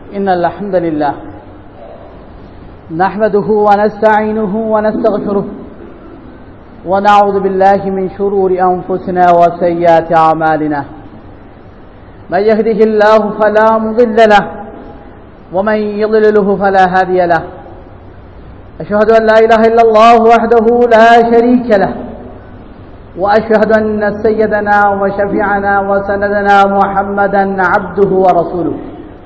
إن الحمد لله نحمده ونستعينه ونستغفره ونعوذ بالله من شرور أنفسنا وسيئات أعمالنا من يهده الله فلا مضل له ومن يضلله فلا هادي له أشهد أن لا إله إلا الله وحده لا شريك له وأشهد أن سيدنا وشفيعنا وسندنا محمدا عبده ورسوله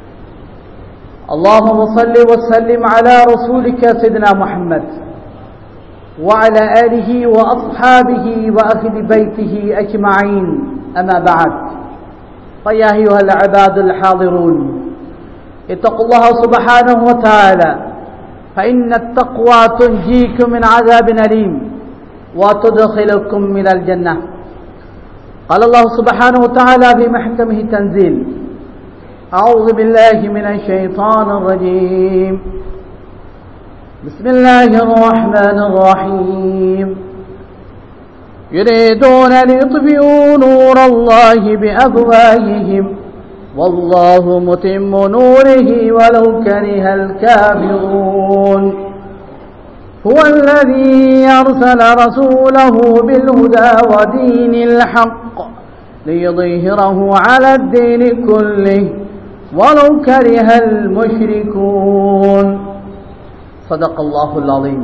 اللهم صل وسلم على رسولك سيدنا محمد وعلى آله وأصحابه وأهل بيته أجمعين أما بعد فيا أيها العباد الحاضرون اتقوا الله سبحانه وتعالى فإن التقوى تنجيكم من عذاب أليم وتدخلكم من الجنة. قال الله سبحانه وتعالى في محكمه التنزيل: أعوذ بالله من الشيطان الرجيم. بسم الله الرحمن الرحيم. يريدون ليطفئوا نور الله بأفواههم والله متم نوره ولو كره الكافرون. هو الذي أرسل رسوله بالهدى ودين الحق ليظهره على الدين كله ولو كره المشركون. صدق الله العظيم.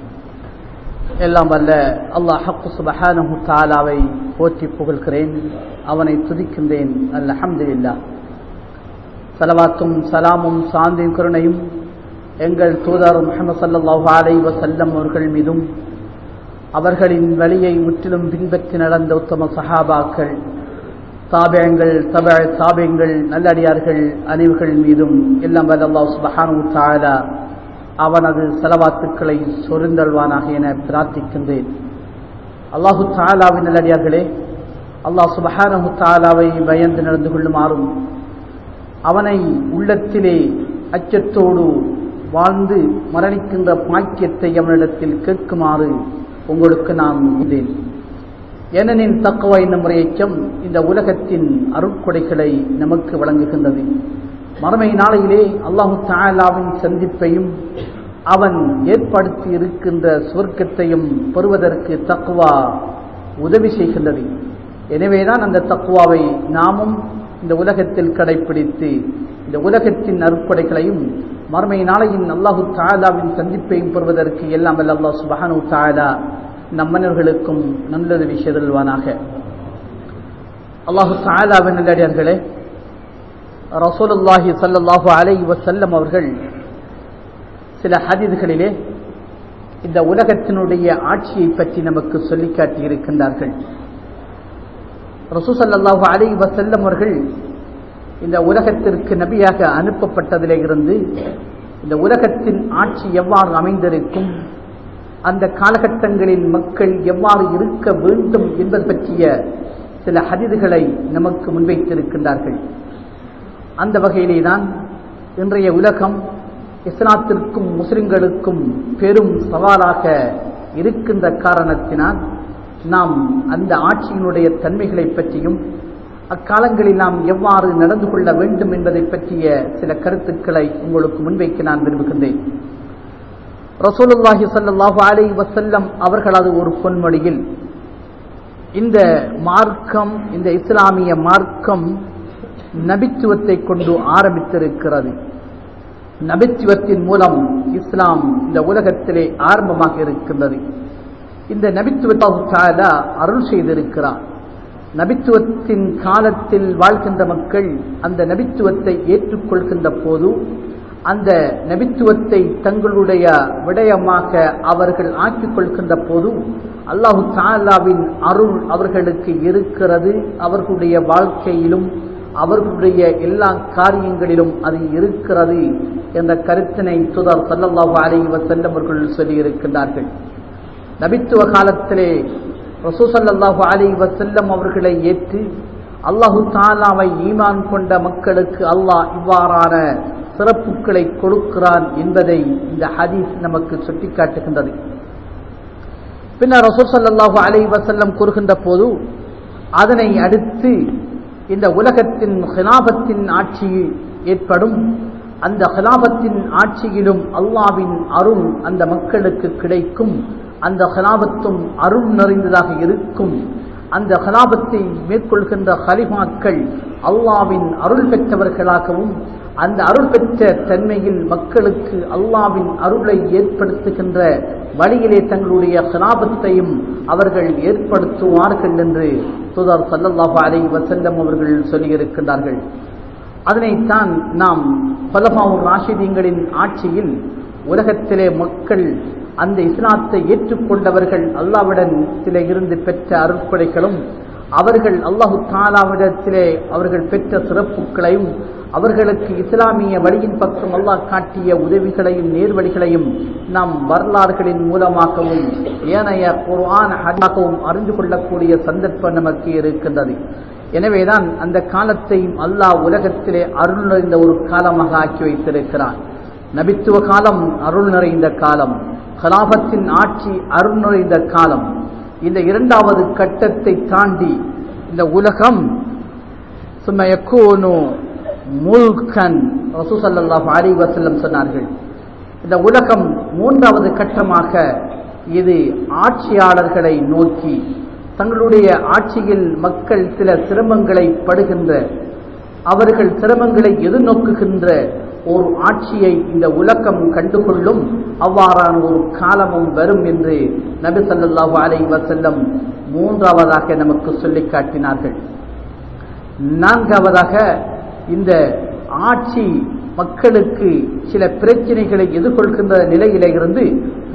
எல்லாம் வல்ல அல்லாஹ் ஹக் சுப்ஹானஹு தஆலாவை போற்றி புகழ்கிறேன், அவனை துதிக்கின்றேன். அல்ஹம்துலில்லாஹ். ஸலவாத்தும் ஸலாமும் சாந்தியும் கருணையும் எங்கள் தூதர் முஹம்மது ஸல்லல்லாஹு அலைஹி வஸல்லம் அவர்கள் மீதும், அவர்களின் வழியை முற்றிலும் பின்பற்றி நடந்த உத்தம சஹாபாக்கள், தாபியங்கள், தாபியங்கள், நல்லடியார்கள் அனைவர்கள் மீதும் எல்லாம் வல்ல அல்லாஹ் சுப்ஹானஹு தஆலா அவனது ஸலவாத்துக்களை சொரிந்தல்வானாக என பிரார்த்திக்கின்றேன். அல்லாஹு தஆலாவின் நல்லடியார்களே, அல்லாஹ் சுப்ஹானஹு தஆலாவை பயந்து நடந்து கொள்ளுமாறும், அவனை உள்ளத்திலே அச்சத்தோடு வாழ்ந்து மரணிக்கின்ற பாக்கியத்தை அவனிடத்தில் கேட்குமாறு உங்களுக்கு நான் இருந்தேன். ஏனெனில் தக்வா என்னும் முறையச்சம் இந்த உலகத்தின் அருட்கொடைகளை நமக்கு வழங்குகின்றது. மறுமை நாளையிலே அல்லாஹு தஆலாவின் சந்திப்பையும் அவன் ஏற்படுத்தி இருக்கின்ற சுவர்க்கத்தையும் பெறுவதற்கு தக்வா உதவி செய்கின்றது. எனவேதான் அந்த தக்வாவை நாமும் இந்த உலகத்தில் கடைபிடித்து இந்த உலகத்தின் அருட்கொடைகளையும் மறுமை நாளையின் அல்லாஹு தஆலாவின் சந்திப்பையும் பெறுவதற்கு எல்லாம் வல்ல அல்லாஹ் சுப்ஹானஹு தஆலா நம் மனிதர்களுக்கும் நல்லுதவி செய்தல்வானாக. அல்லாஹு தஆலாவின் நல்லடியார்களே, ரசூலுல்லாஹி ஸல்லல்லாஹு அலைஹி வஸல்லம் அவர்கள் சில ஹதீஸ்களிலே இந்த உலகத்தினுடைய ஆட்சியை பற்றி நமக்கு சொல்லி காட்டியிருக்கின்றார்கள். ரசூல் ஸல்லல்லாஹு அலைஹி வஸல்லம் அவர்கள் இந்த உலகத்திற்கு நபியாக அனுப்பப்பட்டதிலே இருந்து இந்த உலகத்தின் ஆட்சி எவ்வாறு அமைந்திருக்கும், அந்த காலகட்டங்களில் மக்கள் எவ்வாறு இருக்க வேண்டும் என்பது பற்றிய சில ஹதீஸ்களை நமக்கு முன்வைத்திருக்கின்றார்கள். அந்த வகையிலே தான் இன்றைய உலகம் இஸ்லாத்திற்கும் முஸ்லிம்களுக்கும் பெரும் சவாலாக இருக்கின்ற காரணத்தினால் நாம் அந்த ஆட்சியினுடைய தன்மைகளை பற்றியும் அக்காலங்களில் நாம் எவ்வாறு நடந்து கொள்ள வேண்டும் என்பதை பற்றிய சில கருத்துக்களை உங்களுக்கு முன்வைக்க நான் விரும்புகின்றேன். ரசூலுல்லாஹி ஸல்லல்லாஹு அலைஹி வஸல்லம் அவர்களது ஒரு பொன்மொழியில் இந்த மார்க்கம், இந்த இஸ்லாமிய மார்க்கம் நபித்துவத்தை கொண்டு ஆரம்பித்திருக்கிறது. நபித்துவத்தின் மூலம் இஸ்லாம் இந்த உலகத்திலே ஆரம்பமாக இருக்கின்றது. இந்த நபித்துவத்தை அல்லாஹ் அருள் செய்திருக்கிறார். நபித்துவத்தின் காலத்தில் வாழ்கின்ற மக்கள் அந்த நபித்துவத்தை ஏற்றுக்கொள்கின்ற போது அந்த நபித்துவத்தை தங்களுடைய விடயமாக அவர்கள் ஆக்கிக் கொள்கின்ற போது அல்லாஹு தஆலாவின் அருள் அவர்களுக்கு இருக்கிறது. அவர்களுடைய வாழ்க்கையிலும் அவர்களுடைய எல்லா காரியங்களிலும் அது இருக்கிறது என்ற கருத்தினை தூதர் ஸல்லல்லாஹு அலைஹி வஸல்லம் அவர்கள் சொல்லியிருக்கின்றார்கள். நபித்துவ காலத்திலே ரசூல் ஸல்லல்லாஹு அலைஹி வஸல்லம் அவர்களை ஏற்று அல்லாஹு தஆலாவை ஈமான் கொண்ட மக்களுக்கு அல்லாஹ் இவ்வாறான சிறப்புகளை கொடுக்கிறான் என்பதை இந்த ஹதீஸ் நமக்கு சுட்டிக்காட்டுகின்றது. பின்னர் ரசூல் ஸல்லல்லாஹு அலைஹி வஸல்லம் கூறுகின்ற போது அதனை அடுத்து இந்த உலகத்தின் ஹிலாபத்தின் ஆட்சி ஏற்படும். அந்த ஹிலாபத்தின் ஆட்சியிலும் அல்லாஹ்வின் அருள் அந்த மக்களுக்கு கிடைக்கும். அந்த ஹிலாபத்தும் அருள் நிறைந்ததாக இருக்கும். அந்த ஹிலாபத்தை மேற்கொள்கின்ற ஹலிஃபாக்கள் அல்லாஹ்வின் அருள் பெற்றவர்களாகவும் அந்த அருள் பெற்ற தன்மையில் மக்களுக்கு அல்லாஹ்வின் அருளை ஏற்படுத்துகின்ற வழியிலே தங்களுடைய ஹிலாபத்தையும் அவர்கள் ஏற்படுத்துவார்கள் என்று தூதர் ஸல்லல்லாஹு அலைஹி வஸல்லம் அவர்கள் சொல்லியிருக்கின்றார்கள். அதனைத்தான் நாம் குலஃபாவுர் ராஷிதீன்களின் ஆட்சியில் உலகத்திலே மக்கள் அந்த இஸ்லாத்தை ஏற்றுக்கொண்டவர்கள் அல்லாஹ்விடத்திலே இருந்து பெற்ற அருட்கொடைகளும் அவர்கள் அல்லாஹு தஆலாவிடத்திலே அவர்கள் பெற்ற சிறப்புகளையும் அவர்களுக்கு இஸ்லாமிய வழியின் பக்கம் அல்லாஹ் காட்டிய உதவிகளையும் நேர்வழிகளையும் நாம் வரலாறுகளின் மூலமாகவும் ஏனைய குர்ஆன் ஹதீஸாகவும் அறிந்து கொள்ளக்கூடிய சந்தர்ப்பம் நமக்கு இருக்கின்றது. எனவேதான் அந்த காலத்தையும் அல்லாஹ் உலகத்திலே அருள் நிறைந்த ஒரு காலமாக ஆக்கி வைத்திருக்கிறான். நபித்துவ காலம் அருள் நிறைந்த காலம், கலாபத்தின் ஆட்சி அருள் நிறைந்த காலம். இந்த இரண்டாவது கட்டத்தை தாண்டி இந்த உலகம் சும்மயக்கூனு முல்கன் ரசூல் ஸல்லல்லாஹு அலைஹி வஸல்லம் சொன்னார்கள். இந்த உலகம் மூன்றாவது கட்டமாக இது ஆட்சியாளர்களை நோக்கி தங்களுடைய ஆட்சியில் மக்கள் சில சிரமங்களை படுகின்ற அவர்கள் சிரமங்களை எதிர்நோக்குகின்ற ஒரு ஆட்சியை இந்த உலகம் கண்டுகொள்ளும். அவ்வாறான ஒரு காலமும் வரும் என்று நபி ஸல்லல்லாஹு அலைஹி வஸல்லம் மூன்றாவதாக நமக்கு சொல்லி காட்டினார்கள். நான்காவதாக இந்த ஆட்சி மக்களுக்கு சில பிரச்சனைகளை எதிர்கொள்கின்ற நிலையில இருந்து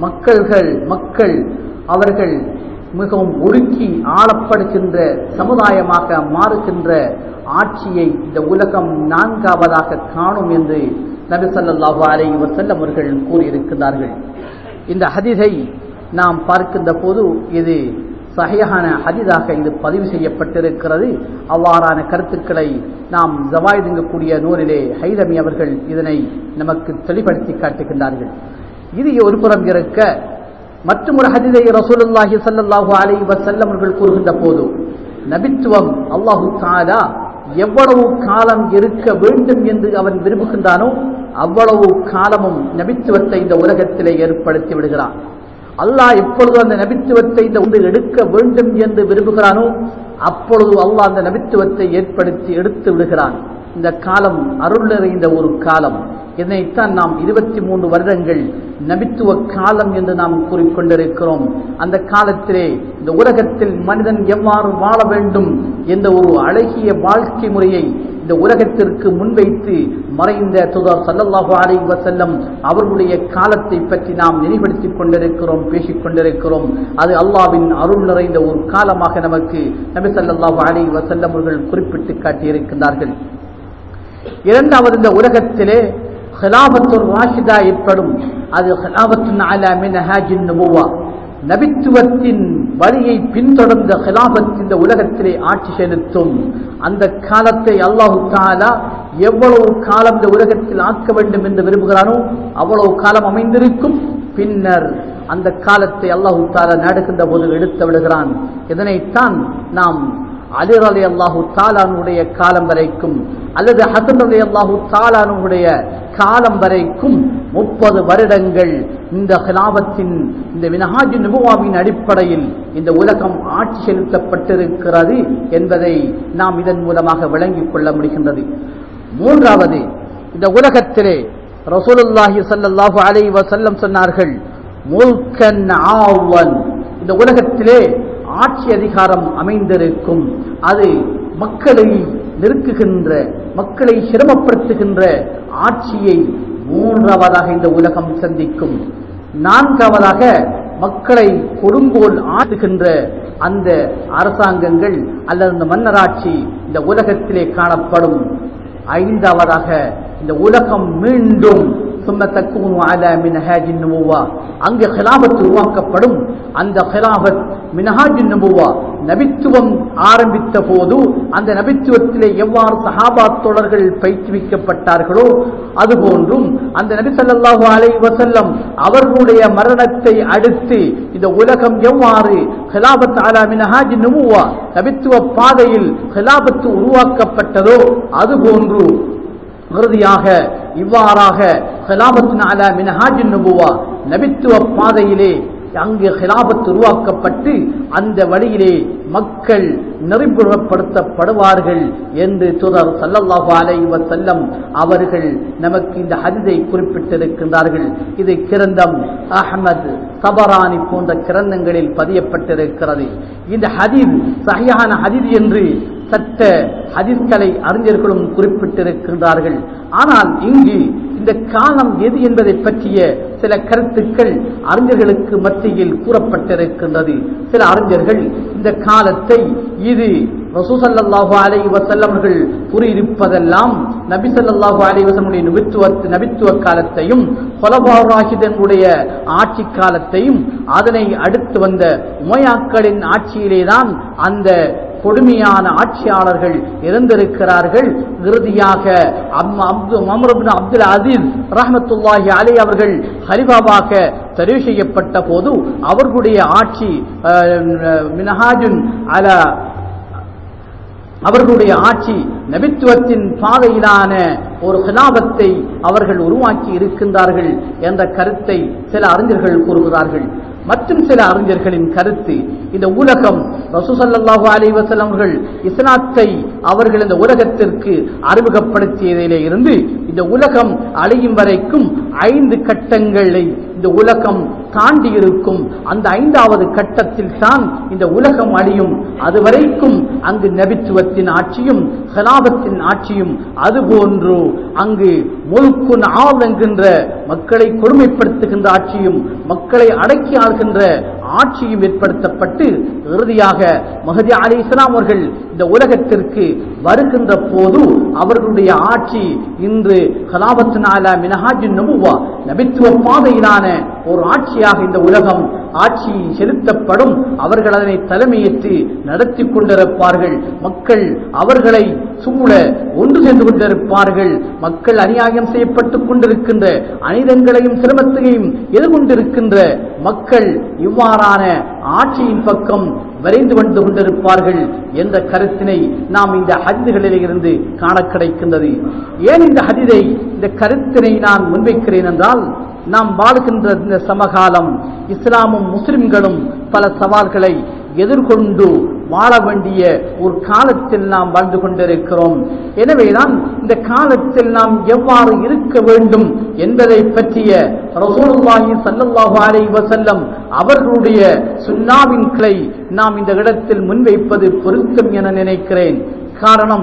மக்கள் அவர்கள் மிகவும் ஒடுக்கி ஆளப்படுகின்ற சமுதாயமாக மாறுகின்ற ஆட்சியை இந்த உலகம் நான்காவதாக காணும் என்று நபி ஸல்லல்லாஹு அலைஹி வஸல்லம் அவர்கள் கூறியிருக்கிறார்கள். இந்த ஹதீஸை நாம் பார்க்கின்ற போது இது சஹீஹான ஹதீஸாக இது பதிவு செய்யப்பட்டிருக்கிறது. அவ்வாறான கருத்துக்களை நாம் ஜவாயிதுங்கக்கூடிய நூலிலே ஹைதமி அவர்கள் இதனை நமக்கு தெளிவுபடுத்தி காட்டுகின்றார்கள். இது ஒரு புறம் இருக்க மற்றொரு ஹதீஸை ரசூலுல்லாஹி ஸல்லல்லாஹு அலைஹி வஸல்லம் அவர்கள் கூறுகின்ற போது நபித்துவம் அல்லாஹு தஆலா எவ்வளவு காலம் இருக்க வேண்டும் என்று அவன் விரும்புகின்றானோ அவ்வளவு காலமும் நபித்துவத்தை இந்த உலகத்திலே ஏற்படுத்தி விடுகிறான். அல்லாஹ் எப்பொழுது அந்த நபித்துவத்தை இந்த எடுக்க வேண்டும் என்று விரும்புகிறானோ அப்பொழுது அல்லாஹ் அந்த நபித்துவத்தை ஏற்படுத்தி எடுத்து விடுகிறான். இந்த காலம் அருள் நிறைந்த ஒரு காலம். இதனைத்தான் நாம் 23 வருடங்கள் நபித்துவ காலம் என்று நாம் கூறிக்கொண்டிருக்கிறோம். அந்த காலத்திலே இந்த உலகத்தில் மனிதன் எவ்வாறு வாழ வேண்டும் என்ற ஒரு அழகிய வாழ்க்கை முறையை இந்த உலகத்திற்கு முன்வைத்து மறைந்த தூதர் ஸல்லல்லாஹு அலைஹி வஸல்லம் அவர்களுடைய காலத்தை பற்றி நாம் நினைவுபடுத்திக் கொண்டிருக்கிறோம், பேசிக் கொண்டிருக்கிறோம். அது அல்லாஹ்வின் அருள் நிறைந்த ஒரு காலமாக நமக்கு நபி ஸல்லல்லாஹு அலைஹி வஸல்லம் அவர்கள் குறிப்பிட்டு காட்டியிருக்கிறார்கள். இரண்டாவது, இந்த உலகத்திலே ஹிலாபத்துர் ராஷிதா ஏற்படும். அது ஹிலாபத்துன் அலா மின்ஹாஜின் நுபுவா, நபித்துவத்தின் வழியை பின்தொடர்ந்த ஹிலாபத் இந்த உலகத்திலே ஆட்சி செலுத்தும். அந்த காலத்தை அல்லாஹு தஆலா எவ்வளவு காலம் இந்த உலகத்தில் ஆக்க வேண்டும் என்று விரும்புகிறானோ அவ்வளவு காலம் அமைந்திருக்கும். பின்னர் அந்த காலத்தை அல்லாஹு தஆலா நாடுகின்ற போது எடுத்து விடுகிறான். இதனைத்தான் நாம் அலி ரலியல்லாஹு தஆலாவுடைய காலம் வரைக்கும் அல்லது ஹசன் ரலியல்லாஹு தஆலாவுடைய காலம் வரைக்கும் 30 வருடங்கள் இந்த ஹிலாபத்தின் இந்த மின்ஹாஜுன் நுபுவாவின் அடிப்படையில் இந்த உலகம் ஆட்சி செலுத்தப்பட்டிருக்கிறது என்பதை நாம் இதன் மூலமாக விளங்கிக் கொள்ள முடிகின்றது. மூன்றாவது, இந்த உலகத்திலே ரசூலுல்லாஹி ஸல்லல்லாஹு அலைஹி வஸல்லம் சொன்னார்கள், முல்கன் ஆவன், இந்த உலகத்திலே ஆட்சி அதிகாரம் அமைந்திருக்கும். அது மக்களை நெருக்குகின்ற, மக்களை சிரமப்படுத்துகின்ற ஆட்சியை மூன்றாவதாக இந்த உலகம் சந்திக்கும். நான்காவதாக மக்களை கொடுங்கோல் ஆட்டுகின்ற அந்த அரசாங்கங்கள் அல்லது அந்த மன்னராட்சி இந்த உலகத்திலே காணப்படும். ஐந்தாவதாக இந்த உலகம் மீண்டும் அங்கு ஹிலாபத் உருவாக்கப்படும். அந்த ஹிலாபத் மின்ஹாஜுன் நுபுவா, நபித்துவம் ஆரம்பித்த போது அந்த நபித்துவத்திலே எவ்வாறு சஹாபா தோழர்கள் பயிற்றுவிக்கப்பட்டார்களோ அதுபோன்றும் அந்த நபி ஸல்லல்லாஹு அலைஹி வஸல்லம் அவர்களுடைய மரணத்தை அடுத்து இந்த உலகம் எவ்வாறு ஹிலாபத் அலா மின்ஹாஜுன் நுபுவா, நபித்துவ பாதையில் ஹிலாபத் உருவாக்கப்பட்டதோ அதுபோன்று இறுதியாக இவ்வாறாக ஹிலாபத்துன் அலா மின்ஹாஜின் நுபுவா நபித்துவ பாதையிலே அங்கு ஹிலாபத் உருவாக்கப்பட்டு அந்த வழியிலே மக்கள் நெறிமுறைப்படுத்தப்படுவார்கள் என்று தூதர் ஸல்லல்லாஹு அலைஹி வஸல்லம் அவர்கள் நமக்கு இந்த ஹதீஸை குறிப்பிட்டிருக்கின்றார்கள். இது கிரந்தம் அஹ்மத், தபரானி போன்ற கிரந்தங்களில் பதியப்பட்டிருக்கிறது. இந்த ஹதீஸ் சஹீஹான ஹதீஸ் என்று சட்ட ஹதீஸ்களை அறிஞர்களும் குறிப்பிட்டிருக்கின்றார்கள். ஆனால் இங்கு இந்த காலம் எது என்பதை பற்றிய சில கருத்துக்கள் அறிஞர்களுக்கு மத்தியில் கூறப்பட்டிருக்கின்றது. சில அறிஞர்கள் இந்த காலத்தை இது ரசூல் ஸல்லல்லாஹு அலைஹி வஸல்லம் அவர்கள் கூறியிருப்பதெல்லாம் நபி ஸல்லல்லாஹு அலைஹி வஸல்லம் நபித்துவ காலத்தையும் குலஃபார் ராஷிதீன்களுடைய ஆட்சி காலத்தையும் அதனை அடுத்து வந்த உமையாக்களின் ஆட்சியிலேதான் அந்த கொடுமையான ஆட்சியாளர்கள் இருந்திருக்கிறார்கள். இறுதியாக உமர் இப்னு அப்துல் அசீஸ் ரஹ்மத்துல்லாஹி அலைஹி அவர்கள் ஹலீஃபாவாக தெரிவு செய்யப்பட்ட போது அவர்களுடைய ஆட்சி மின்ஹாஜுன் அலா அவர்களுடைய ஆட்சி நபித்துவத்தின் பாதையிலான ஒரு ஹிலாபத்தை அவர்கள் உருவாக்கி இருக்கின்றார்கள் என்ற கருத்தை சில அறிஞர்கள் கூறுகிறார்கள். மற்றும் சில அறிஞர்களின் கருத்து, இந்த உலகம் ரசூல் ஸல்லல்லாஹு அலைஹி வஸல்லம் அவர்கள் இஸ்லாத்தை அவர்கள் இந்த உலகத்திற்கு அறிமுகப்படுத்தியதிலே இருந்து இந்த உலகம் அழியும் வரைக்கும் 5 கட்டங்களை இந்த உலகம் தாண்டி இருக்கும். அந்த 5வது கட்டத்தில் தான் இந்த உலகம் அழியும். அதுவரைக்கும் அங்கு நபித்துவத்தின் ஆட்சியும் ஹிலாபத்தின் ஆட்சியும் அதுபோன்று அங்கு முல்குன் ஆம் என்கின்ற மக்களை கொடுமைப்படுத்துகின்ற ஆட்சியும் மக்களை அடக்கி ஆள்கின்ற ஆட்சியும் ஏற்படுத்தப்பட்டு இறுதியாக மஹதி அலைஹிஸ்ஸலாம் அவர்கள் இந்த உலகத்திற்கு வருகின்ற போது அவர்களுடைய ஆட்சி இன்று ஹிலாபத்துன் அலா மின்ஹாஜின் நுபுவா நபித்துவ பாதையிலான ஒரு ஆட்சியாக இந்த உலகம் ஆட்சி செலுத்தப்படும். அவர்கள் அதனை தலைமையேற்று நடத்தி கொண்டிருப்பார்கள். மக்கள் அவர்களை சூழ ஒன்று சென்று கொண்டிருப்பார்கள். மக்கள் அநியாயம் செய்யப்பட்டுக் கொண்டிருக்கின்ற அநீதங்களையும் சிரமத்தையும் எதிர்கொண்டிருக்கின்ற மக்கள் இவ்வாறான ஆட்சியின் பக்கம் விரைந்து வந்து கொண்டிருப்பார்கள் என்ற கருத்தினை நாம் இந்த ஹதீஸ்களில் இருந்து காண கிடைக்கின்றது. ஏன் இந்த ஹதீஸை இந்த கருத்தினை நான் முன்வைக்கிறேன் என்றால், நாம் வாழ்கின்ற இந்த சமகாலம் இஸ்லாமும் முஸ்லிம்களும் பல சவால்களை எதிர்கொண்டு வாழ வேண்டிய ஒரு காலத்தில் நாம் வாழ்ந்து கொண்டிருக்கிறோம். எனவேதான் இந்த காலத்தில் நாம் எவ்வாறு இருக்க வேண்டும் என்பதை பற்றிய ரசூலுல்லாஹி ஸல்லல்லாஹு அலைஹி வஸல்லம் அவர்களுடைய சுன்னாவின் கிளை நாம் இந்த இடத்தில் முன்வைப்பது பொருத்தம் என நினைக்கிறேன். காரணம்,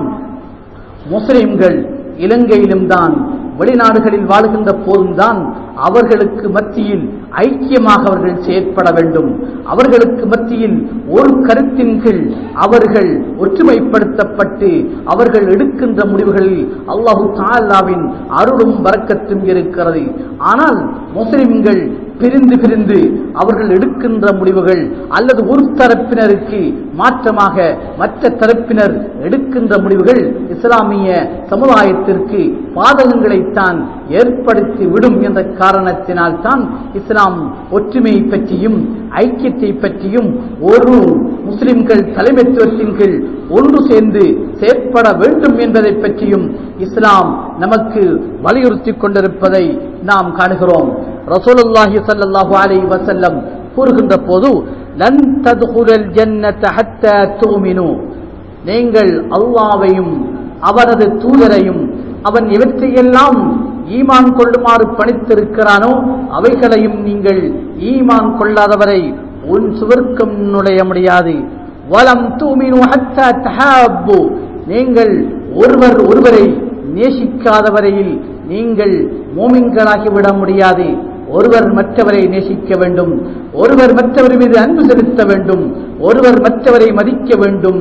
முஸ்லிம்கள் இலங்கையிலும் தான் வெளிநாடுகளில் வாழ்கின்ற போதும் தான் அவர்களுக்கு மத்தியில் ஐக்கியமாக அவர்கள் செயற்பட வேண்டும். அவர்களுக்கு மத்தியில் ஒரு கருத்தின் கீழ் அவர்கள் ஒற்றுமைப்படுத்தப்பட்டு அவர்கள் எடுக்கின்ற முடிவுகளில் அல்லாஹு தஆலாவின் அருளும் பரக்கத்தும் இருக்கிறது. ஆனால் முஸ்லிம்கள் பிரிந்து பிரிந்து அவர்கள் எடுக்கின்ற முடிவுகள் அல்லது ஒரு தரப்பினருக்கு மாற்றமாக மற்ற தரப்பினர் எடுக்கின்ற முடிவுகள் இஸ்லாமிய சமுதாயத்திற்கு பாதகங்களைத்தான் ஏற்படுத்தி விடும் என்ற காரணத்தினால் தான் இஸ்லாம் ஒற்றுமையை பற்றியும் ஐக்கியத்தை பற்றியும் ஒரு முஸ்லிம்கள் தலைமைத்துவத்தின் கீழ் ஒன்று சேர்ந்து செயற்பட வேண்டும் என்பதை பற்றியும் இஸ்லாம் நமக்கு வலியுறுத்தி கொண்டிருப்பதை நாம் காணுகிறோம். ரசூலுல்லாஹி ஸல்லல்லாஹு அலைஹி வஸல்லம் கூறுகின்ற போது, லன் தத்குலல் ஜன்னத ஹத்தா துமினு, நீங்கள் அல்லாஹ்வையும் அவரது தூதரையும் அவன் எவற்றையெல்லாம் ஈமான் கொள்ளுமாறு பணித்திருக்கிறானோ அவைகளையும் நீங்கள் ஈமான் கொள்ளாதவரை உன் சுவர்க்கம் நுழைய முடியாது. வலம் துமினு ஹத்தா தஹாப்பு, நீங்கள் ஒருவர் ஒருவரை நேசிக்காத வரையில் நீங்கள் மூமின்களாகிவிட முடியாது. ஒருவர் மற்றவரை நேசிக்க வேண்டும், ஒருவர் மற்றவர் மீது அன்பு செலுத்த வேண்டும், ஒருவர் மற்றவரை மதிக்க வேண்டும்,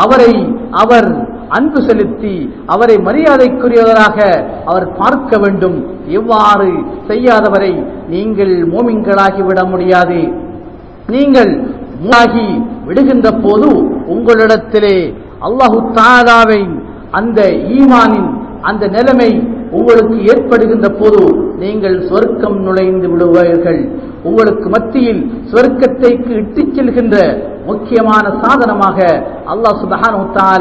அவர் அன்பு செலுத்தி அவரை மரியாதைக்குரியவராக அவர் பார்க்க வேண்டும். இவ்வாறு செய்யாதவரை நீங்கள் மூமின்களாகிவிட முடியாது. நீங்கள் மூலாகி விடுகின்ற போது உங்களிடத்திலே அல்லாஹு தஆலாவை அந்த ஈமானின் அந்த நிலைமை உங்களுக்கு ஏற்படுகின்ற போது நீங்கள் சொர்க்கம் நுழைந்து விடுவீர்கள். உங்களுக்கு மத்தியில் சொர்க்கத்தைக்கு இட்டுச் செல்கின்ற முக்கியமான சாதனமாக அல்லாஹ் சுப்ஹானஹு வ தஆலா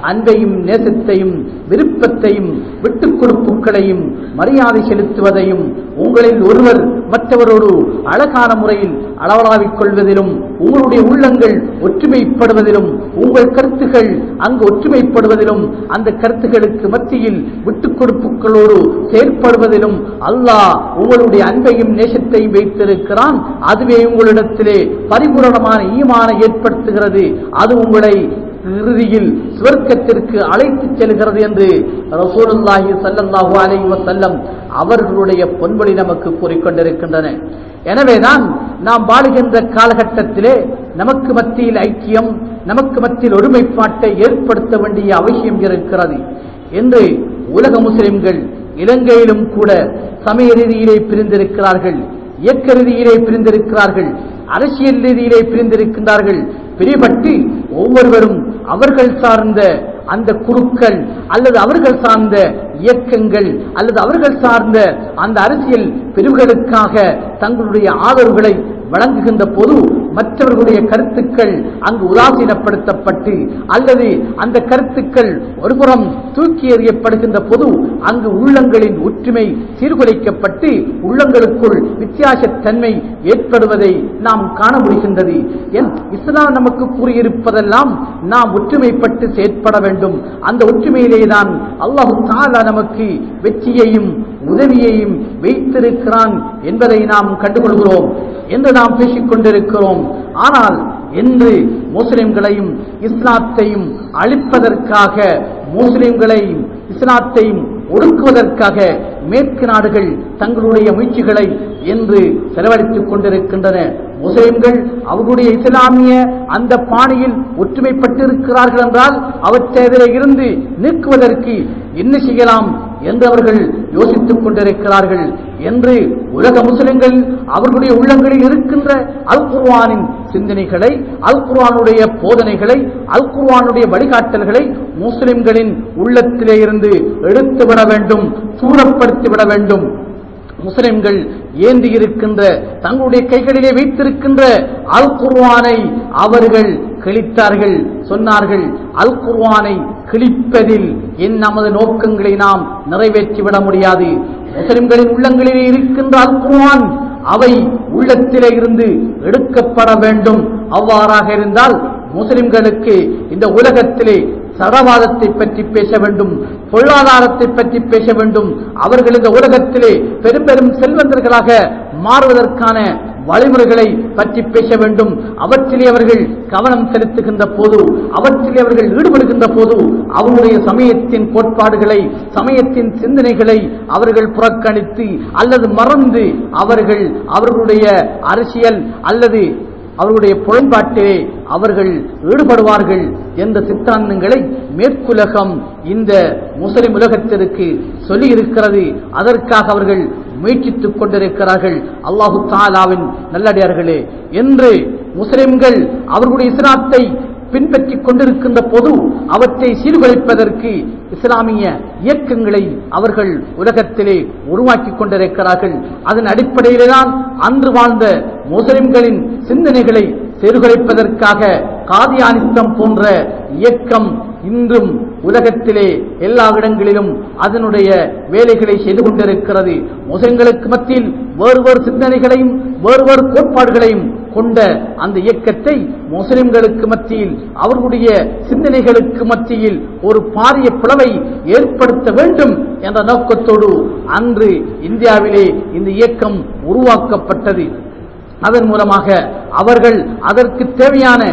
அன்பையும் நேசத்தையும் விருப்பத்தையும் விட்டுக் கொடுப்புகளையும் மரியாதை செலுத்துவதையும் உங்களில் ஒருவர் மற்றவரோடு அழகான முறையில் அளவலாவிக் கொள்வதிலும் உங்களுடைய உள்ளங்கள் ஒற்றுமைப்படுவதிலும் உங்கள் கருத்துகள் அங்கு ஒற்றுமைப்படுவதிலும் அந்த கருத்துகளுக்கு மத்தியில் விட்டுக் கொடுப்புகளோடு செயற்படுவதிலும் அல்லாஹ் உங்களுடைய அன்பையும் நேசத்தையும் வைத்திருக்கிறான். அதுவே உங்களிடத்திலே பரிபூரணமான ஈமானை ஏற்படுத்துகிறது. அது உங்களை இறுதியில் சுவர்க்கத்திற்கு அழைத்துச் செல்கிறது என்று ரசூலுல்லாஹி ஸல்லல்லாஹு அலைஹி வஸல்லம் அவர்களுடைய பொன்மொழி நமக்கு கூறிக்கொண்டிருக்கின்றன. எனவேதான் நாம் வாழுகின்ற காலகட்டத்திலே நமக்கு மத்தியில் ஐக்கியம், நமக்கு மத்தியில் ஒருமைப்பாட்டை ஏற்படுத்த வேண்டிய அவசியம் இருக்கிறது என்று உலக முஸ்லிம்கள் இலங்கையிலும் கூட சமய ரீதியிலே பிரிந்திருக்கிறார்கள், இயக்க ரீதியிலே பிரிந்திருக்கிறார்கள், அரசியல் ரீதியிலே பிரிந்திருக்கின்றார்கள். பிரிபட்டு ஒவ்வொருவரும் அவர்கள் சார்ந்த அந்த குழுக்கள் அல்லது அவர்கள் சார்ந்த இயக்கங்கள் அல்லது அவர்கள் சார்ந்த அந்த அரசியல் பிரிவுகளுக்காக தங்களுடைய ஆதரவுகளை வழங்குகின்ற போது மற்றவர்களுடைய கருத்துக்கள் அங்கு உதாசீனப்படுத்தப்பட்டு அல்லது அந்த கருத்துக்கள் ஒருபுறம் தூக்கி எறியப்படுகின்ற போது அங்கு உள்ளங்களின் ஒற்றுமை சீர்குலைக்கப்பட்டு உள்ளங்களுக்குள் வித்தியாசத்தன்மை ஏற்படுவதை நாம் காண முடிகின்றது. இஸ்லாம் நமக்கு கூறியிருப்பதெல்லாம் நாம் ஒற்றுமைப்பட்டு செயற்பட வேண்டும். அந்த ஒற்றுமையிலேதான் அல்லாஹ் தஆலா நமக்கு வெற்றியையும் உதவியையும் வைத்திருக்கிறான் என்பதை நாம் கண்டுகொள்கிறோம் என்று நாம் பேசிக் கொண்டிருக்கிறோம். ஆனால் இன்று முஸ்லிம்களையும் இஸ்லாத்தையும் அழிப்பதற்காக, முஸ்லிம்களையும் இஸ்லாத்தையும் ஒடுக்குவதற்காக மேற்கு நாடுகள் தங்களுடைய முயற்சிகளை என்று செலவழித்துக் கொண்டிருக்கின்றன. முஸ்லிம்கள் அவர்களுடைய இஸ்லாமிய அந்த பாணியில் ஒற்றுமைப்பட்டிருக்கிறார்கள் என்றால் அவற்றை இருந்து நீக்குவதற்கு என்ன செய்யலாம் என்று அவர்கள் யோசித்துக் கொண்டிருக்கிறார்கள் என்று உலக முஸ்லிம்கள் அவர்களுடைய உள்ளங்களில் இருக்கின்ற அல் குர்ஆனின் சிந்தனைகளை, அல் குர்ஆனுடைய போதனைகளை, அல் குர்ஆனுடைய வழிகாட்டல்களை முஸ்லிம்களின் உள்ளத்திலே இருந்து எடுத்துவிட வேண்டும், தூரப்படுத்திவிட வேண்டும். முஸ்லிம்கள் ஏந்தி இருக்கின்ற தங்களுடைய கைகளிலே வைத்திருக்கின்ற அல் குர்ஆனை அவர்கள் கிழித்தார்கள். சொன்னார்கள், அல் குர்ஆனை கிழிப்பதில் நமது நோக்கங்களை நாம் நிறைவேற்றிவிட முடியாது. முஸ்லிம்களின் உள்ளங்களிலே இருக்கின்ற அல் குர்ஆன் அவை உள்ளத்திலே இருந்து எடுக்கப்பட வேண்டும். அவ்வாறாக இருந்தால் முஸ்லிம்களுக்கு இந்த உலகத்திலே சரவாதத்தை பற்றி பேச வேண்டும், பொருளாதாரத்தை பற்றி பேச வேண்டும். அவர்கள் இந்த உலகத்திலே பெரும் பெரும் செல்வந்தர்களாக மாறுவதற்கான வழிமுறைகளை பற்றி பேச வேண்டும். அவற்றிலே அவர்கள் கவனம் செலுத்துகின்ற போது, அவற்றிலே அவர்கள் ஈடுபடுகின்ற போது அவருடைய சமயத்தின் கோட்பாடுகளை, சமயத்தின் சிந்தனைகளை அவர்கள் புறக்கணித்து அல்லது மறந்து அவர்கள் அவர்களுடைய அரசியல் அல்லது அவருடைய புலன்பாட்டிலே அவர்கள் ஈடுபடுவார்கள் என்ற சித்தாந்தங்களை மேற்குலகம் இந்த முஸ்லிம் உலகத்திற்கு சொல்லி இருக்கிறது. அதற்காக அவர்கள் முயற்சித்துக் கொண்டிருக்கிறார்கள். அல்லாஹு தஆலாவின் நல்லடியார்களே, என்று முஸ்லிம்கள் அவர்களுடைய இஸ்லாத்தை பின்பற்றிக் கொண்டிருக்கின்ற போது அவற்றை சீர்குலைப்பதற்கு இஸ்லாமிய இயக்கங்களை அவர்கள் உலகத்திலே உருவாக்கிக் கொண்டிருக்கிறார்கள். அதன் அடிப்படையில்தான் அன்று வாழ்ந்த முஸ்லிம்களின் சிந்தனைகளை சீர்குலைப்பதற்காக காதியானிசம் போன்ற இயக்கம் இன்றும் உலகத்திலே எல்லா இடங்களிலும் அதனுடைய வேலைகளை செய்து கொண்டிருக்கிறது. முஸ்லிம்களுக்கு மத்தியில் வேறு சிந்தனைகளையும் வேறு கோட்பாடுகளையும் கொண்ட அந்த இயக்கத்தை முஸ்லிம்களுக்கு மத்தியில் அவர்களுடைய சிந்தனைகளுக்கு மத்தியில் ஒரு பாரிய பிளவை ஏற்படுத்த வேண்டும் என்ற நோக்கத்தோடு அன்று இந்தியாவிலே இந்த இயக்கம் உருவாக்கப்பட்டது. அதன் மூலமாக அவர்கள் அதற்கு தேவையான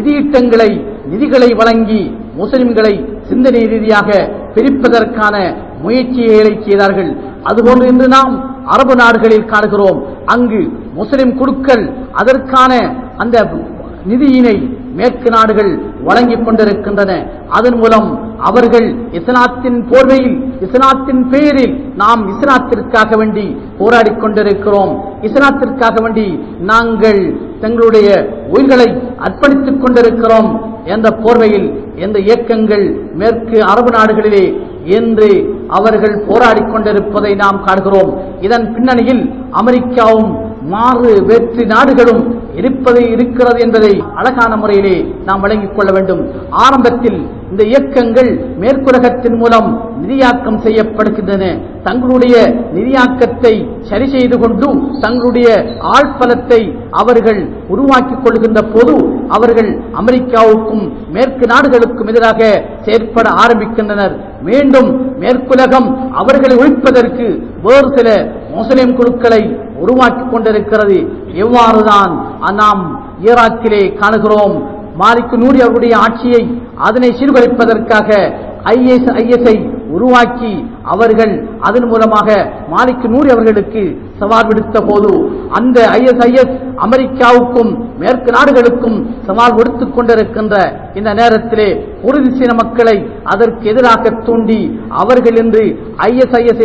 நிதிகளை வழங்கி முஸ்லிம்களை சிந்தனை ரீதியாக பிரிப்பதற்கான முயற்சிகளை செய்தார்கள். அதுபோன்று இன்று நாம் அரபு நாடுகளில் காணுகிறோம். அங்கு முஸ்லிம் குழுக்கள் அதற்கான அந்த நிதியினை மேற்கு நாடுகள் வழங்கிக் கொண்டிருக்கின்றன. அதன் மூலம் அவர்கள் இஸ்லாத்தின் போர்வையில், இஸ்லாத்தின் பெயரில் நாம் இஸ்லாத்திற்காக வேண்டி போராடிக் கொண்டிருக்கிறோம், இஸ்லாத்திற்காக வேண்டி நாங்கள் தங்களுடைய உயிர்களை அர்ப்பணித்துக் கொண்டிருக்கிறோம் என்ற போர்வையில் எந்த இயக்கங்கள் மேற்கு அரபு நாடுகளிலே என்று அவர்கள் போராடிக் கொண்டிருப்பதை நாம் காண்கிறோம். இதன் பின்னணியில் அமெரிக்காவும் மாறு வெற்றி நாடுகளும் இருக்கிறது என்பதை அழகான முறையிலே நாம் விளங்கிக் கொள்ள வேண்டும். ஆரம்பத்தில் இந்த இயக்கங்கள் மேற்குலகத்தின் மூலம் நிதியாக்கம் செய்யப்படுகின்றன. தங்களுடைய நிதியாக்கத்தை சரி செய்து கொண்டு தங்களுடைய ஆழ்பலத்தை அவர்கள் உருவாக்கிக் கொள்கின்ற போது அவர்கள் அமெரிக்காவுக்கும் மேற்கு நாடுகளுக்கும் எதிராக செயற்பட ஆரம்பிக்கின்றனர். மீண்டும் மேற்குலகம் அவர்களை ஒழிப்பதற்கு வேறு சில முஸ்லிம் குழுக்களை உருவாக்கிக் கொண்டிருக்கிறது. எவ்வாறுதான் நாம் ஈராக்கிலே காணுகிறோம். மாலிக் நூரி அவருடைய ஆட்சியை அதனை சீர்குலைப்பதற்காக ஐஎஸ்ஐ உருவாக்கி அவர்கள் அதன் மூலமாக மாலிக் நூரி அவர்களுக்கு சவால் விடுத்த போது அந்த ஐஎஸ்ஐஎஸ் அமெரிக்காவுக்கும் மேற்கு நாடுகளுக்கும் சவால் விடுத்துக் கொண்டிருக்கின்ற இந்த நேரத்திலே குர்து சீன மக்களை அதற்கு எதிராக தூண்டி அவர்கள் இன்று ஐஎஸ்ஐஎஸ்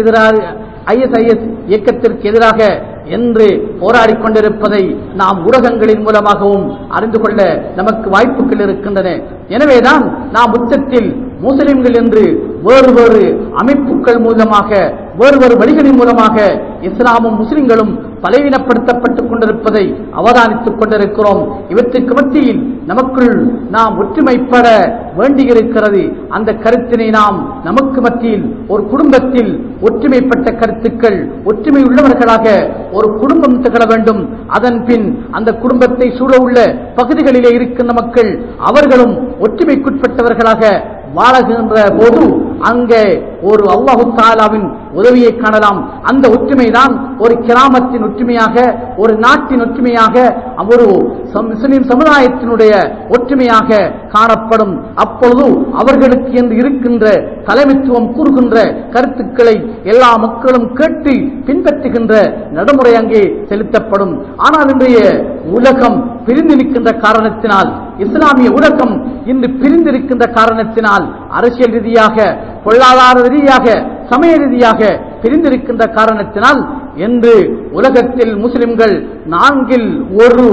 இயக்கத்திற்கு எதிராக என்று போராடிக் கொண்டிருப்பதை நாம் ஊடகங்களின் மூலமாகவும் அறிந்து கொள்ள நமக்கு வாய்ப்புகள் இருக்கின்றன. எனவேதான் நாம் உச்சத்தில் முஸ்லிம்கள் என்று வேறு வேறு அமைப்புகள் மூலமாக வேறு வேறு வழிகளின் மூலமாக இஸ்லாமும் முஸ்லிம்களும் பலவீனப்படுத்தப்பட்டுக் கொண்டிருப்பதை அவதானித்துக் கொண்டிருக்கிறோம். இவற்றுக்கு மத்தியில் நமக்குள் நாம் ஒற்றுமைப்பட வேண்டியிருக்கிறது. அந்த கருத்தினை நாம் நமக்கு மத்தியில் ஒரு குடும்பத்தில் ஒற்றுமைப்பட்ட கருத்துக்கள் ஒற்றுமை உள்ளவர்களாக ஒரு குடும்பம் திகழ வேண்டும். அதன் பின் அந்த குடும்பத்தை சூழ உள்ள பகுதிகளிலே இருக்கின்ற மக்கள் அவர்களும் ஒற்றுமைக்குட்பட்டவர்களாக வாழுகின்ற போது அங்கே ஒரு அல்லாஹு தஆலாவின் உதவியை காணலாம். அந்த ஒற்றுமைதான் ஒரு கிராமத்தின் ஒற்றுமையாக ஒரு நாட்டின் ஒற்றுமையாக ஒரு முஸ்லிம் சமுதாயத்தினுடைய ஒற்றுமையாக காணப்படும். அப்பொழுது அவர்களுக்கு என்று இருக்கின்ற தலைமைத்துவம் கூறுகின்ற கருத்துக்களை எல்லா மக்களும் கேட்டு பின்பற்றுகின்ற நடைமுறை அங்கே செலுத்தப்படும். ஆனால் இன்றைய உலகம் பிரிந்து நிற்கின்ற காரணத்தினால் இஸ்லாமிய உலகம் இன்று பிரிந்திருக்கின்ற காரணத்தினால் அரசியல் ரீதியாக பொருளாதார ரீதியாக சமய ரீதியாக பிரிந்திருக்கின்ற காரணத்தினால் என்று உலகத்தில் முஸ்லிம்கள் 4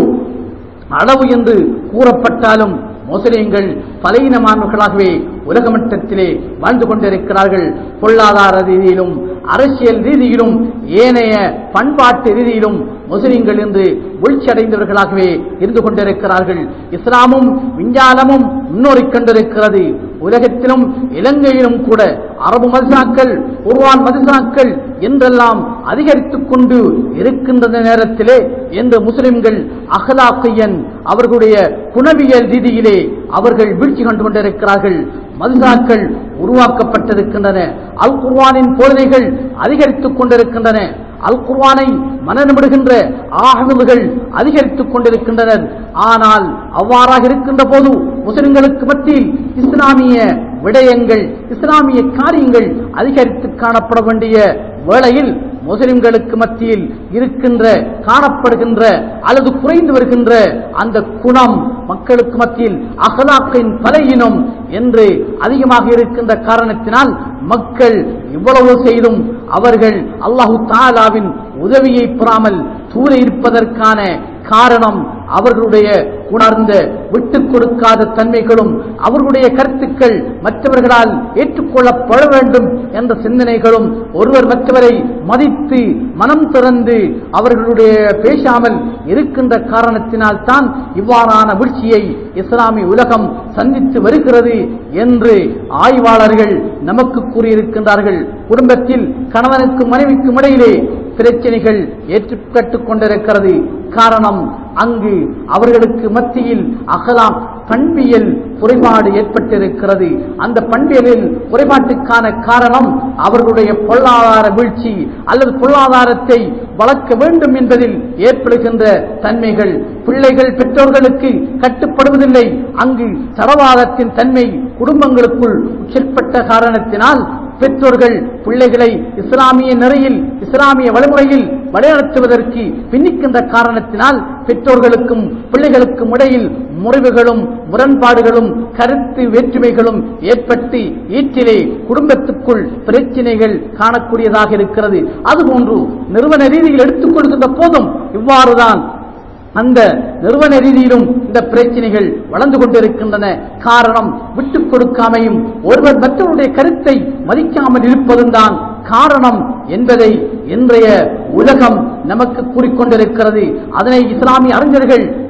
அளவு என்று கூறப்பட்டாலும் முஸ்லிம்கள் பலவீனமானவர்களாகவே உலக மட்டத்திலே வாழ்ந்து கொண்டிருக்கிறார்கள். பொருளாதார ரீதியிலும் அரசியல் ரீதியிலும் ஏனைய பண்பாட்டு ரீதியிலும் முஸ்லிம்கள் என்று வீழ்ச்சியடைந்தவர்களாகவே இருந்து கொண்டிருக்கிறார்கள். இஸ்லாமும் விஞ்ஞானமும் முன்னோறிக் கொண்டிருக்கிறது. உலகத்திலும் இலங்கையிலும் கூட அரபு மதரசாக்கள் குர்ஆன் மதரசாக்கள் என்றெல்லாம் அதிகரித்துக் கொண்டு இருக்கின்ற நேரத்திலே என்று முஸ்லிம்கள் அஹ்லாக்கியன் அவர்களுடைய குணவியல் ரீதியிலே அவர்கள் வீழ்ச்சி கண்டு கொண்டிருக்கிறார்கள். மதரசாக்கள் உருவாக்கப்பட்டிருக்கின்றன. அல் குர்ஆனின் போதனைகள் அதிகரித்துக் கொண்டிருக்கின்றன. அல் குர்ஆனை மனநமிடுகின்ற ஆஹ்மிதுகள் அதிகரித்துக் கொண்டிருக்கின்றனர். ஆனால் அவ்வாறாக இருக்கின்ற போது முஸ்லிம்களுக்கு மத்தியில் இஸ்லாமிய விடயங்கள் இஸ்லாமிய காரியங்கள் அதிகரித்து காணப்பட வேண்டிய வேளையில் முஸ்லிம்களுக்கு மத்தியில் இருக்கின்ற காணப்படுகின்ற அல்லது குறைந்து வருகின்ற அந்த குணம் மக்களுக்கு மத்தியில் அஹ்லாக்கின் பலவீனம் என்று அதிகமாக இருக்கின்ற காரணத்தினால் மக்கள் இவ்வளவு செய்தும் அவர்கள் அல்லாஹு தஆலாவின் உதவியை பெறாமல் தூர இருப்பதற்கான காரணம் அவர்களுடைய உணர்ந்த விட்டுக் கொடுக்காத தன்மைகளும் அவர்களுடைய கருத்துக்கள் மற்றவர்களால் ஏற்றுக்கொள்ளப்பட வேண்டும் என்ற சிந்தனைகளும் ஒருவர் மற்றவரை மதித்து மனம் திறந்து அவர்களுடைய பேசாமல் இருக்கின்ற காரணத்தினால் தான் இவ்வாறான வீழ்ச்சியை இஸ்லாமிய உலகம் சந்தித்து வருகிறது என்று ஆய்வாளர்கள் நமக்கு கூறியிருக்கின்றார்கள். குடும்பத்தில் கணவனுக்கும் மனைவிக்கும் இடையிலே பிரச்சனைகள் ஏற்றுக்கட்டுக் கொண்டிருக்கிறது. காரணம் அங்கு அவர்களுக்கு மத்தியில் அகலாம் பண்பியல் குறைபாடு ஏற்பட்டிருக்கிறது. அந்த பண்பியலில் குறைபாட்டுக்கான காரணம் அவர்களுடைய பொருளாதார வீழ்ச்சி அல்லது பொருளாதாரத்தை வளர்க்க வேண்டும் என்பதில் ஏற்படுகின்ற தன்மைகள். பிள்ளைகள் பெற்றோர்களுக்கு கட்டுப்படுவதில்லை. அங்கு சடவாதத்தின் தன்மை குடும்பங்களுக்குள் உட்பட்ட காரணத்தினால் பெற்றோர்கள் பிள்ளைகளை இஸ்லாமிய நெறியில் இஸ்லாமிய வழிமுறையில் வழிநடத்துவதற்கு பின்னிக்கின்ற காரணத்தினால் பெற்றோர்களுக்கும் பிள்ளைகளுக்கும் இடையில் முறிவுகளும் முரண்பாடுகளும் கருத்து வேற்றுமைகளும் ஏற்பட்டு ஈற்றிலே குடும்பத்துக்குள் பிரச்சினைகள் காணக்கூடியதாக இருக்கிறது. அதுபோன்று நிறுவன ரீதியில் எடுத்துக்கொள்கின்ற போதும் இவ்வாறுதான் அந்த நிறுவன ரீதியிலும் இந்த பிரச்சனைகள் வளர்ந்து கொண்டிருக்கின்றன. காரணம் விட்டுக் கொடுக்காமையும் ஒருவர் மற்றவருடைய கருத்தை மதிக்காமல் இருப்பதும் தான் காரணம் என்பதை இன்றைய உலகம் நமக்கு கூறிக்கொண்டிருக்கிறது. அதனை இஸ்லாமிய அறிஞர்கள்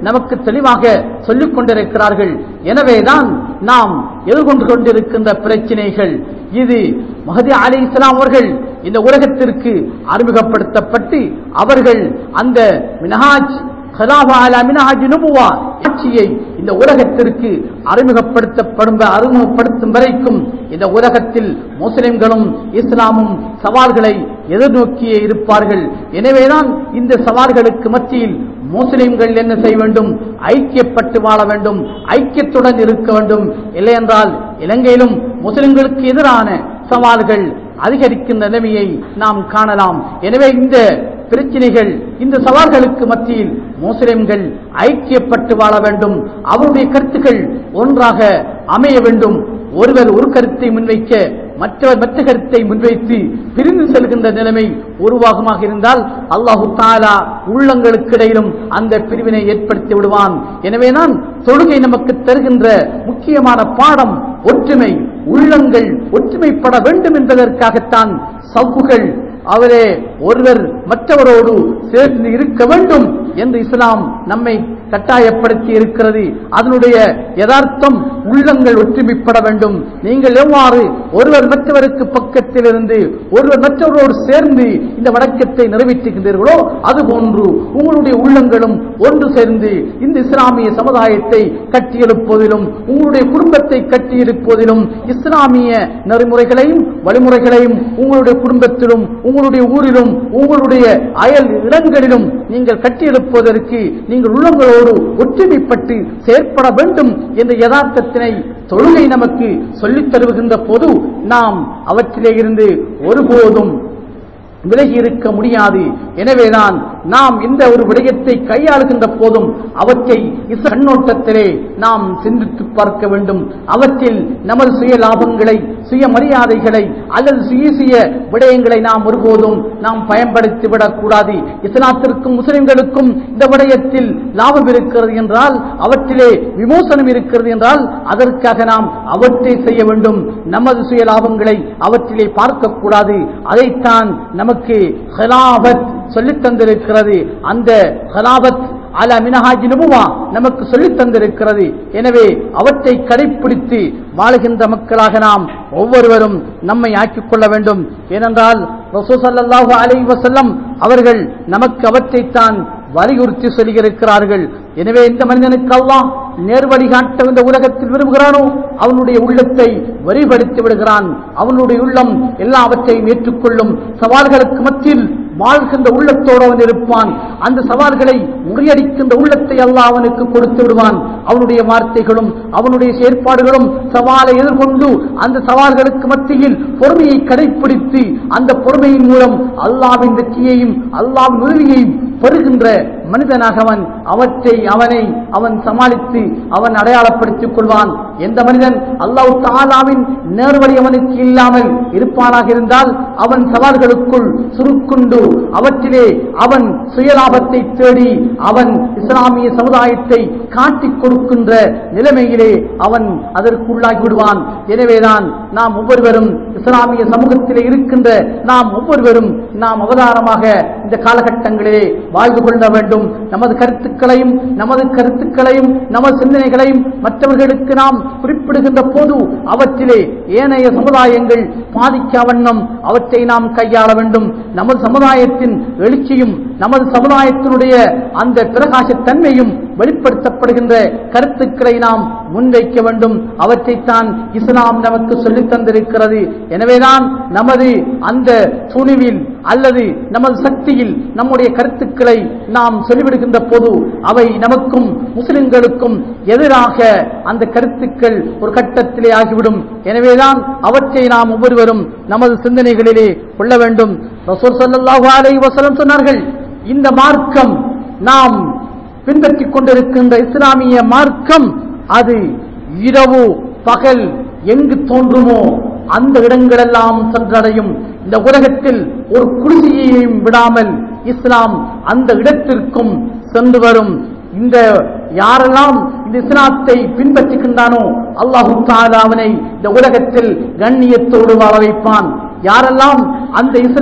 நமக்கு தெளிவாக சொல்லிக் கொண்டிருக்கிறார்கள். எனவேதான் நாம் எதிர்கொண்டு கொண்டிருக்கின்ற பிரச்சனைகள் இது மஹதி அலைஹிஸ்ஸலாம் அவர்கள் இந்த உலகத்திற்கு அறிமுகப்படுத்தப்பட்டு அவர்கள் அந்த மினஹாஜ் கலாபா அலா மினஹாஜ் நுபுவா ஆட்சியை இந்த உலகத்திற்கு அறிமுகப்படுத்தும் வரைக்கும் இந்த உலகத்தில் முஸ்லிம்களும் இஸ்லாமும் சவால்களை எதிர்நோக்கியே இருப்பார்கள். எனவேதான் இந்த சவால்களுக்கு மத்தியில் முஸ்லிம்கள் என்ன செய்ய வேண்டும்? ஐக்கியப்பட்டு வாழ வேண்டும், ஐக்கியத்துடன் இருக்க வேண்டும். இல்லையென்றால் இலங்கையிலும் முஸ்லிம்களுக்கு எதிரான சவால்கள் அதிகரிக்கின்ற நிலைமையை நாம் காணலாம். எனவே இந்த பிரச்சனைகள், இந்த சவால்களுக்கு மத்தியில் முஸ்லிம்கள் ஐக்கியப்பட்டு வாழ வேண்டும். அவருடைய கருத்துக்கள் ஒன்றாக அமைய வேண்டும். ஒருவர் ஒரு கருத்தை முன்வைக்க மற்றவர் மற்ற கருத்தை முன்வைத்து பிரிந்து செல்கின்ற நிலைமை உருவாகமாக இருந்தால் அல்லாஹு தஆலா உள்ளங்களுக்கு இடையிலும் அந்த பிரிவினை ஏற்படுத்தி விடுவான். எனவேதான் தொழுகை நமக்கு தருகின்ற முக்கியமான பாடம் ஒற்றுமை. உள்ளங்கள் ஒற்றுமைப்பட வேண்டும் என்பதற்காகத்தான் சவ்வுகள் அவரே ஒருவர் மற்றவரோடு சேர்ந்து இருக்க வேண்டும் என்று இஸ்லாம் நம்மை கட்டாயப்படுத்தி இருக்கிறது. அதனுடைய யதார்த்தம் உள்ளங்கள் ஒற்றுமைப்பட வேண்டும். நீங்கள் எவ்வாறு ஒருவர் மற்றவருக்கு பக்கத்தில் இருந்து ஒருவர் மற்றவரோடு சேர்ந்து இந்த வணக்கத்தை நிறைவேற்றுகின்றீர்களோ அதுபோன்று உங்களுடைய உள்ளங்களும் ஒன்று சேர்ந்து இந்த இஸ்லாமிய சமுதாயத்தை கட்டியெழுப்பதிலும் உங்களுடைய குடும்பத்தை கட்டியெழுப்பதிலும் இஸ்லாமிய நெறிமுறைகளையும் வழிமுறைகளையும் உங்களுடைய குடும்பத்திலும் உங்களுடைய ஊரிலும் உங்களுடைய அயல் இடங்களிலும் நீங்கள் கட்டியெழுப்பதற்கு நீங்கள் உள்ளங்களோடு ஒற்றுமைப்பட்டு செயற்பட வேண்டும் என்ற யதார்த்தத்தினை தொழுகை நமக்கு சொல்லித் தருகின்ற போது நாம் அவற்றிலே இருந்து ஒருபோதும் விலகி இருக்க முடியாது. எனவேதான் நாம் இந்த ஒரு விடயத்தை கையாளுகின்ற போதும் அவற்றை கண்ணோட்டத்திலே நாம் சிந்தித்து பார்க்க வேண்டும். அவற்றில் நமது சுய லாபங்களை, சுய மரியாதைகளை அல்லது சுய விடயங்களை நாம் ஒருபோதும் நாம் பயன்படுத்திவிடக் கூடாது. இஸ்லாத்திற்கும் முஸ்லிம்களுக்கும் இந்த விடயத்தில் லாபம் இருக்கிறது என்றால், அவற்றிலே விமோசனம் இருக்கிறது என்றால் அதற்காக நாம் அவற்றை செய்ய வேண்டும். நமது சுய லாபங்களை அவற்றிலே பார்க்க கூடாது. அதைத்தான் நமக்கு ஹிலாபத் சொல்லித் தந்திருக்கிறது. அந்த ஹிலாபத் அலா மினஹாஜ் நுபுவா நமக்கு சொல்லித் தந்திருக்கிறது. எனவே அவற்றை கடைப்பிடித்து வாழுகின்ற மக்களாக நாம் ஒவ்வொருவரும் நம்மை ஆக்கிக் கொள்ள வேண்டும். ஏனென்றால் ரசூல் ஸல்லல்லாஹு அலைஹி வஸல்லம் அவர்கள் நமக்கு அவற்றைத்தான் வலியுறுத்தி சொல்லியிருக்கிறார்கள். எனவே இந்த மனிதனுக்கு அல்லாஹ் நேர்வழி காட்ட இந்த உலகத்தில் விரும்புகிறானோ அவனுடைய உள்ளத்தை வரிபடுத்தி விடுகிறான். அவனுடைய உள்ளம் எல்லாவற்றையும் ஏற்றுக்கொள்ளும். சவால்களுக்கு மத்தியில் வாழ்கின்ற உள்ளத்தோடு அவன் இருப்பான். அந்த சவால்களை முறியடிக்கின்ற உள்ளத்தை அல்லாஹ் அவனுக்கு கொடுத்து விடுவான். அவனுடைய வார்த்தைகளும் அவனுடைய செயற்பாடுகளும் சவாலை எதிர்கொண்டு அந்த சவால்களுக்கு மத்தியில் பொறுமையை கடைப்பிடித்து அந்த பொறுமையின் மூலம் அல்லாஹ்வின் வெற்றியையும் அல்லாஹ்வின் உதவியையும் பெறுகின்ற மனிதனாக அவன் சமாளித்து அவன் அடையாளப்படுத்திக் கொள்வான். எந்த மனிதன் அல்லாஹ் தஆலாவின் நேர்வழி அவனுக்கு இல்லாமல் இருப்பானாக இருந்தால் அவன் சவால்களுக்குள் சுருக்குண்டு அவற்றிலே அவன் சுயலாபத்தை தேடி அவன் இஸ்லாமிய சமுதாயத்தை காட்டிக் கொடுக்கின்ற நிலைமையிலே அவன் அதற்குள்ளாகி விடுவான். எனவேதான் நாம் ஒவ்வொருவரும் இஸ்லாமிய சமூகத்திலே இருக்கின்ற நாம் ஒவ்வொருவரும் நாம் அவதாரமாக இந்த காலகட்டங்களிலே வாழ்ந்து கொள்ள வேண்டும். நமது கருத்துக்களையும் நமது சிந்தனைகளையும் மற்றவர்களுக்கு நாம் குறிப்பிடுகின்ற போது அவற்றிலே ஏனைய சமுதாயங்கள் பாதிக்க வண்ணம் அவற்றை நாம் கையாள வேண்டும். நமது சமுதாயத்தின் எழுச்சியும் நமது சமுதாயத்தினுடைய அந்த பிரகாசத்தன்மையும் வெளிப்படுத்தப்படுகின்ற கருத்துக்களை நாம் முன்வைக்க வேண்டும். அவற்றைத்தான் இஸ்லாம் நமக்கு சொல்லித் தந்திருக்கிறது. எனவேதான் நமது அந்த துணிவில் அல்லது நமது சக்தியில் நம்முடைய கருத்துக்களை நாம் சொல்லிவிடுகின்ற போது அவை நமக்கும் முஸ்லிம்களுக்கும் எதிராக அந்த கருத்துக்கள் ஒரு கட்டத்திலே ஆகிவிடும். எனவேதான் அவற்றை நாம் ஒவ்வொருவரும் நமது சிந்தனைகளிலே கொள்ள வேண்டும். ரசூல் ஸல்லல்லாஹு அலைஹி வஸல்லம் சொன்னார்கள், இந்த மார்க்கம் நாம் பின்பற்றிக் கொண்டிருக்கின்ற இஸ்லாமிய மார்க்கம் அது இரவு பகல் எங்கு தோன்றுமோ அந்த இடங்களெல்லாம் சென்றடையும். இந்த உலகத்தில் ஒரு குடிசையையும் விடாமல் இஸ்லாம் அந்த இடத்திற்கும் சென்று வரும். இந்த யாரெல்லாம் இந்த இஸ்லாத்தை பின்பற்றுகின்றானோ அல்லாஹ் தஆலா அவனை இந்த உலகத்தில் கண்ணியத்தோடு வாழ வைப்பான். யாரெல்லாம் அந்த இஸ்லாம்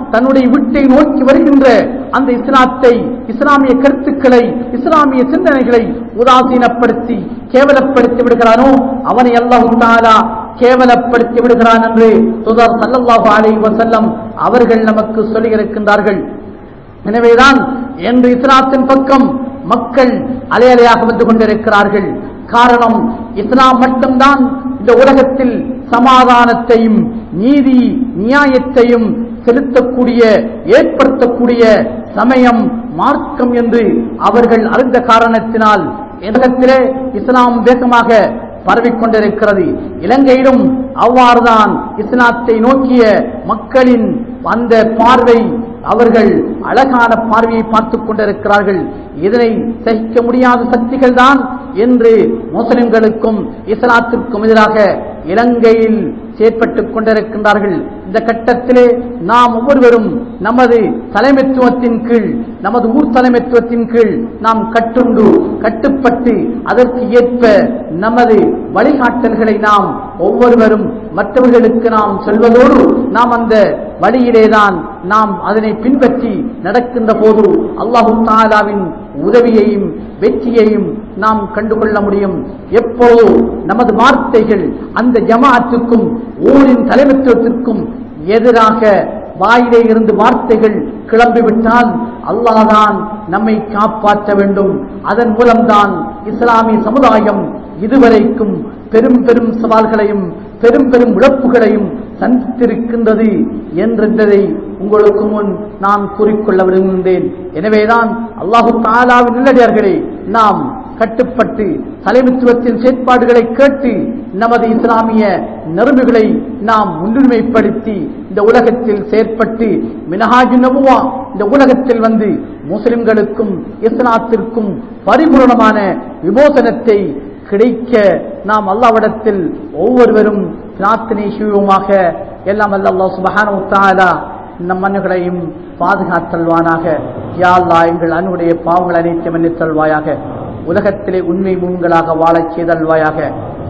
தன்னுடைய வீட்டை நோக்கி வருகின்ற அந்த இஸ்லாத்தை, இஸ்லாமிய கருத்துக்களை, இஸ்லாமிய சிந்தனைகளை உதாசீனப்படுத்தி கேவலப்படுத்தி விடுகிறானோ அவனை அல்லாஹ் தஆலா கேவலப்படுத்தி விடுகிறான் என்று தூதர் ஸல்லல்லாஹு அலைஹி வஸல்லம் அவர்கள் நமக்கு சொல்லியிருக்கின்றார்கள். எனவேதான் என்று இஸ்லாத்தின் பக்கம் மக்கள் அலையலையாக வந்து கொண்டிருக்கிறார்கள். காரணம், இஸ்லாம் மட்டும்தான் இந்த உலகத்தில் சமாதானத்தையும் நீதி நியாயத்தையும் செலுத்தக்கூடிய ஏற்படுத்தக்கூடிய சமயம் மார்க்கம் என்று அவர்கள் அறிந்த காரணத்தினால் உலகத்திலே இஸ்லாம் வேகமாக பரவிக்கொண்டிருக்கிறது. இலங்கையிலும் அவ்வாறுதான் இஸ்லாத்தை நோக்கிய மக்களின் அந்த பார்வை, அவர்கள் அழகான பார்வையை பார்த்துக் கொண்டிருக்கிறார்கள். இதனை சகிக்க முடியாத சக்திகள் தான் என்று முஸ்லிம்களுக்கும் இஸ்லாத்திற்கும் எதிராக இலங்கையில் செயற்பட்டுக் கொண்டிருக்கின்றார்கள். இந்த கட்டத்திலே நாம் ஒவ்வொருவரும் நமது தலைமைத்துவத்தின் கீழ், நமது ஊர் தலைமைத்துவத்தின் கீழ் நாம் கட்டுண்டு கட்டுப்பட்டு அதற்கு ஏற்ப நமது வழிகாட்டல்களை நாம் ஒவ்வொருவரும் மற்றவர்களுக்கு நாம் சொல்வதோடு நாம் அந்த வழியிலேதான் நாம் அதனை பின்பற்றி நடக்கின்ற போது அல்லாஹ் தஆலாவின் உதவியையும் வெற்றியையும் நாம் கண்டுகொள்ள முடியும். எப்போது நமது வார்த்தைகள் அந்த ஜமாஅத்துக்கும் ஊரின் தலைமைத்துவத்திற்கும் எதிராக வாயிலே இருந்து வார்த்தைகள் கிளம்பிவிட்டால் அல்லாஹ் தான் நம்மை காப்பாற்ற வேண்டும். அதன் மூலம்தான் இஸ்லாமிய சமுதாயம் இதுவரைக்கும் பெரும் பெரும் சவால்களையும் பெரும் பெரும் இழப்புகளையும் சந்தித்திருக்கின்றது என்றதை உங்களுக்கு முன் நான் கூறிக்கொள்ள விரும்புகின்றேன். எனவேதான் அல்லாஹ் தஆலாவின் நல்லடியார்களே, நாம் கட்டுப்பட்டு தலைமைத்துவத்தின் செயற்பாடுகளை கேட்டு நமது இஸ்லாமிய நெருமைகளை நாம் முன்னுரிமைப்படுத்தி இந்த உலகத்தில் செயற்பட்டு மினஹாஜுன் நபுவா இந்த உலகத்தில் வந்து முஸ்லிம்களுக்கும் இஸ்லாத்திற்கும் பரிபூரணமான விமோசனத்தை கிடைக்க நாம் அல்லாஹ்விடத்தில் ஒவ்வொருவரும் பிரார்த்தனை செய்வோமாக. எல்லாம் அல்லாஹ் சுப்ஹானஹு வ தஆலா நம் மன்னர்களையும் பாதுகாத்தல்வானாக. யா அல்லாஹ், எங்கள் அன்னுடைய பாவங்கள் அனைத்தையும் மன்னித்தல்வாயாக. உலகத்திலே உண்மை முன்களாக வாழச் செய்தல்வாயாக.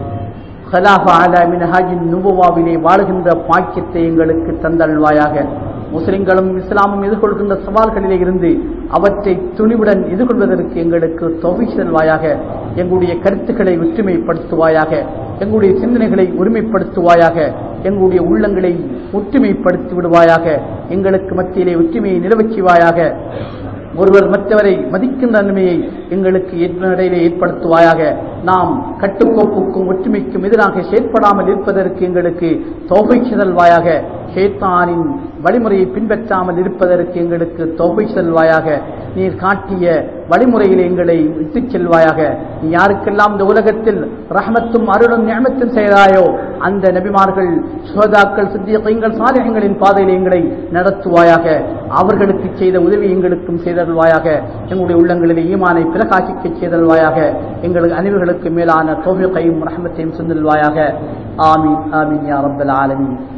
ஹலாஃபா அலா மின்ஹாஜின் நுபுவாவிலே வாழ்கின்ற பாக்கியத்தை எங்களுக்கு தந்தல்வாயாக. முஸ்லிம்களும் இஸ்லாமும் எதிர்கொள்கின்ற சவால்களிலே இருந்து அவற்றை துணிவுடன் எதிர்கொள்வதற்கு எங்களுக்கு தௌஃபீக் தருவாயாக. எங்களுடைய கருத்துக்களை ஒற்றுமைப்படுத்துவாயாக. எங்களுடைய சிந்தனைகளை ஒருமைப்படுத்துவாயாக. எங்களுடைய உள்ளங்களை ஒற்றுமைப்படுத்தி விடுவாயாக. எங்களுக்கு மத்தியிலே ஒற்றுமையை நிலவச்சுவாயாக. ஒருவர் மற்றவரை மதிக்கின்ற நன்மையை எங்களுக்கு இடையிலே ஏற்படுத்துவாயாக. நாம் கட்டுக்கோப்புக்கும் ஒற்றுமைக்கும் எதிராக செயற்படாமல் இருப்பதற்கு எங்களுக்கு தௌஃபீக் தருவாயாக. ஷைத்தானின் வழிமுறையை பின்பற்றாமல் இருப்பதற்கு எங்களுக்கு தௌஃபீக் தருவாயாக. நீர் காட்டிய வழிமுறையில் எங்களை இட்டுச் செல்வாயாக. நீ யாருக்கெல்லாம் இந்த உலகத்தில் ரஹ்மத்தும் அருளும் நிஅமத்தும் செய்தாயோ அந்த நபிமார்கள், சுஹதாக்கள், சித்திகீன்கள், சாலிஹீன்களின் பாதையில் எங்களை நடத்துவாயாக. அவர்களுக்கு செய்த உதவி எங்களுக்கும் செய்தல்வாயாக. எங்களுடைய உள்ளங்களில் ஈமானை பிரகாசிக்க செய்தல்வாயாக. எங்களுக்கு அனைவர்களுக்கு மேலான தௌஃபீகையும் ரஹ்மத்தையும் சென்றல்வாயாக. ஆமீன் ஆமீன் யா ரப்பல் ஆலமீன்.